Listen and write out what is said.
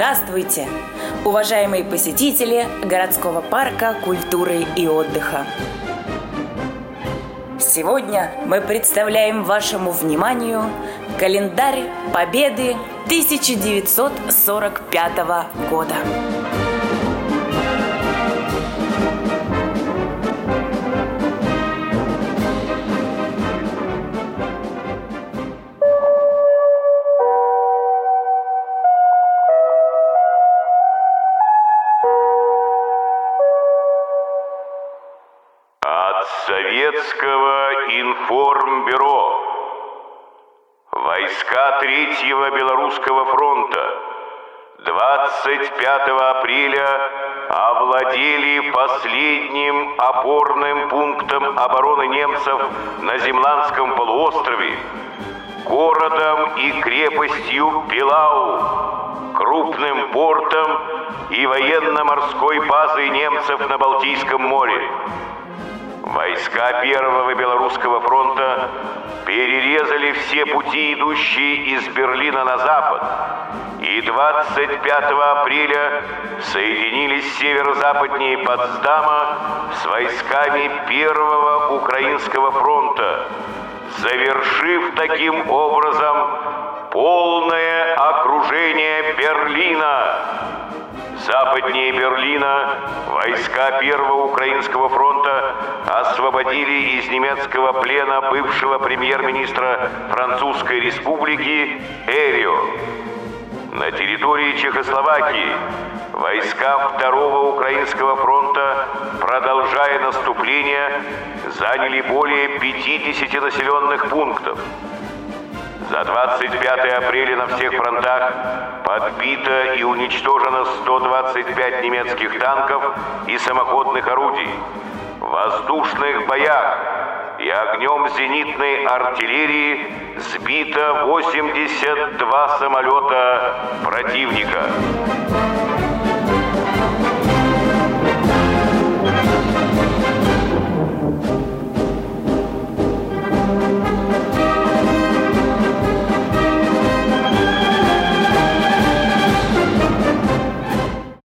Здравствуйте, уважаемые посетители городского парка культуры и отдыха. Сегодня мы представляем вашему вниманию календарь Победы 1945 года. Советского информбюро. Войска Третьего Белорусского фронта 25 апреля овладели последним опорным пунктом обороны немцев на Землянском полуострове, городом и крепостью Пилау, крупным портом и военно-морской базой немцев на Балтийском море. Войска Первого Белорусского фронта перерезали все пути, идущие из Берлина на запад, и 25 апреля соединились северо-западнее Потсдама с войсками Первого Украинского фронта, завершив таким образом полное окружение Берлина. Западнее Берлина войска Первого Украинского фронта освободили из немецкого плена бывшего премьер-министра Французской республики Эрио. На территории Чехословакии войска Второго Украинского фронта, продолжая наступление, заняли более 50 населенных пунктов. За 25 апреля на всех фронтах подбито и уничтожено 125 немецких танков и самоходных орудий. В воздушных боях и огнем зенитной артиллерии сбито 82 самолета противника.